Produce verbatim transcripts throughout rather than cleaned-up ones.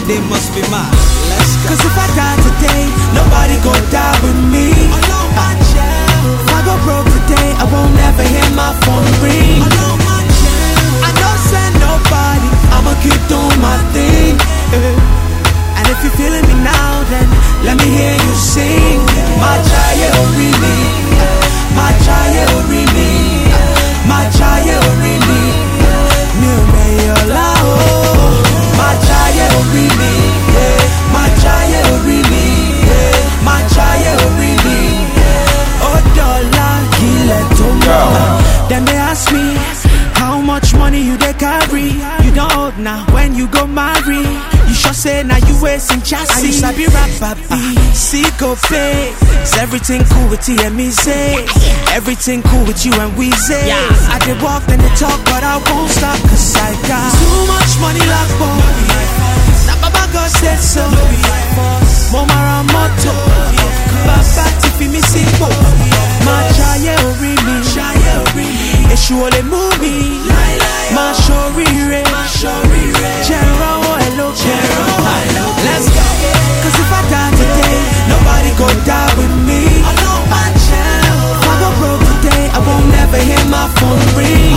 they must be mine. Let's go. Cause if I die today, nobody gon' die with me. If I go broke today, I won't ever hear my phone ring. I don't send nobody, I'ma keep doing my thing. And if you're feeling me now, then let me hear you sing. My child, really, my child, really, my child, really. New Mayola, oh, my child, really, my child, really, my child, really. Oh, dollar, kill it tomorrow. Then they ask me, how much money you they carry? You don't hold now when you go marry. You sure say now you wasting chassis. I used to be rap papi, see go pay. Is everything cool with T and me say? Everything cool with you and we say. I did walk and they talk but I won't stop cause I got too much money like boy. Now Baba God said so. Momara moto Baba tifi mi sipo. My child really, Eshu ole movie. My shorire, General hello, General. Let's go. Cause if I die today, nobody gon' die with me. If I go broke today, I won't never hear my phone ring.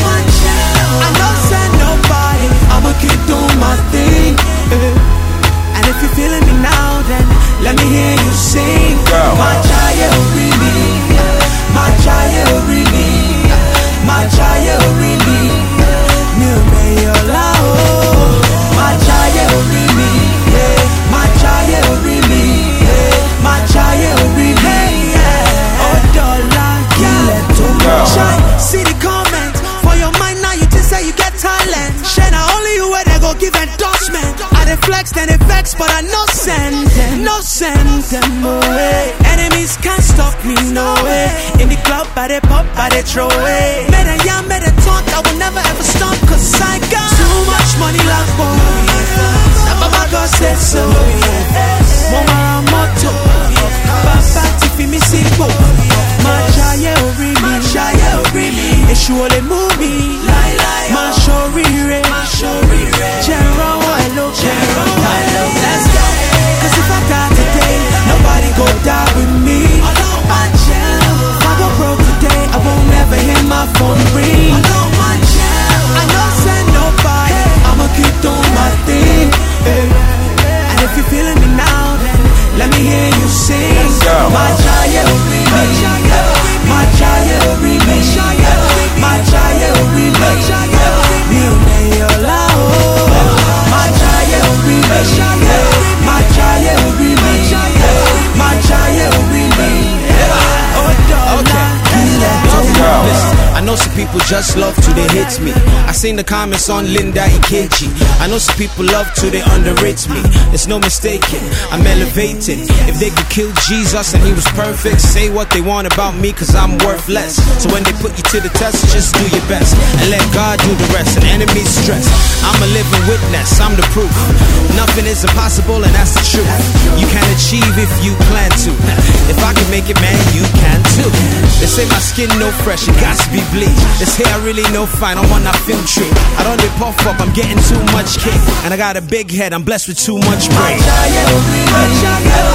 I don't send nobody, I'ma keep doing my thing. And if you're feeling me now, then let me hear you sing. My child really, my child really, my child really. New Mayola, oh, my child really, my child really, my child really. Oh, dollar, yeah, too much. See the comment for your mind now. You just say you get talent. Share now only you where they go give endorsement. I dey flex, then they vex, but I no send them, no send them away. Enemies can't stop me, no way. In the club, I dey pop, I dey throw away. Made a yam, made a talk, I will never ever stop, cause I got too much money like boy. Now Baba God said so. Momara moto Baba tifi mi sipo. My child really, Eshu ole movie. My shorire, General hello, General. Let's go. Cause if I die today, nobody gon' die with me. If I go broke today, I won't ever hear my phone ring. I don't send nobody, I'ma keep doing my thing. And if you're feeling me now, then let me hear you sing. My child really, my child really, my child really. New Mayola, oh, my child really, my child really, my child really. Oh, dollar, Listen, I know some people just love to they hate me. I seen the comments on Linda Ikeji. I know some people love to they underrate me. There's no mistaking, I'm elevated. If they could kill Jesus and he was perfect, say what they want about me cause I'm worthless. So when they put you to the test, just do your best and let God do the rest. And enemies stress, I'm a living witness, I'm the proof. Nothing is impossible and that's the truth. You can achieve if you plan to. If I can make it, man, you can too. They say my skin no fresh, it got to be bleached. They say I really no fine, I'm on that film tree. I don't dey puff up, I'm getting too much cake. And I got a big head, I'm blessed with too much brain. my child really,